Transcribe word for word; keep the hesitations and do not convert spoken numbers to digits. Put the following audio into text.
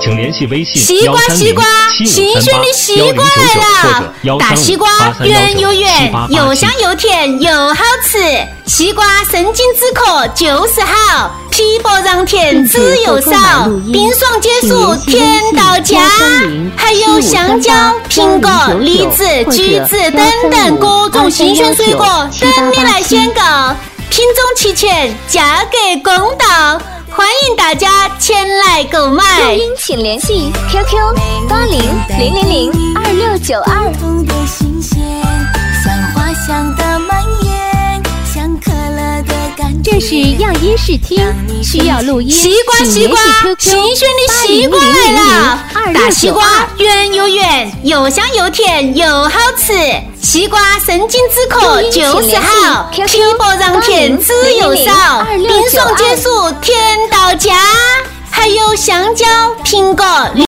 请联系微信西瓜西瓜，新鲜的西瓜来了！大西瓜圆又圆，又香又甜又好吃。西瓜生津止渴就是好，皮薄瓤甜籽又少，冰爽解暑甜到家。还有香蕉、苹果、荔枝、橘子等等各种新鲜水果等你来选购，品种齐全，价格公道。欢迎大家前来购买。 录音请联系 Q Q 八零零零零二六九二。这是样音试听，需要录音。 西瓜西瓜，新鲜的西瓜来了！大西瓜圆又圆，又香又甜又好吃。西瓜生津止渴就是好，皮薄瓤甜籽又少，冰爽解暑甜到家。还有香蕉、苹果。